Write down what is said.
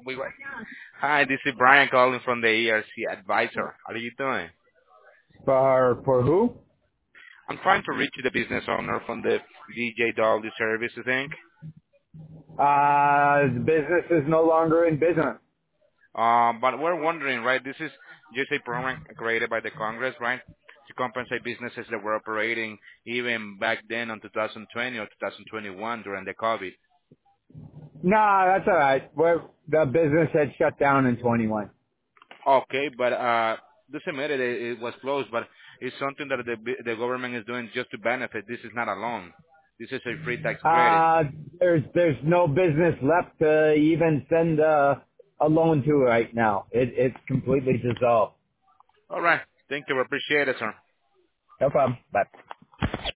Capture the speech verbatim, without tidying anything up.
We were- Hi, this is Brian calling from the E R C Advisor. How are you doing? For for who? I'm trying to reach the business owner from the D J W Services Incorporated. Uh, the business is no longer in business. Um, but we're wondering, right, this is just a program created by the Congress, right, to compensate businesses that were operating even back then on two thousand twenty or two thousand twenty-one during the COVID. Nah, that's all right. We're, the business had shut down in twenty-one. Okay, but uh, doesn't matter, it, it was closed, but it's something that the the government is doing just to benefit. This is not a loan. This is a free tax credit. Uh, there's there's no business left to even send a, a loan to right now. It, it's completely dissolved. All right. Thank you. I appreciate it, sir. No problem. Bye.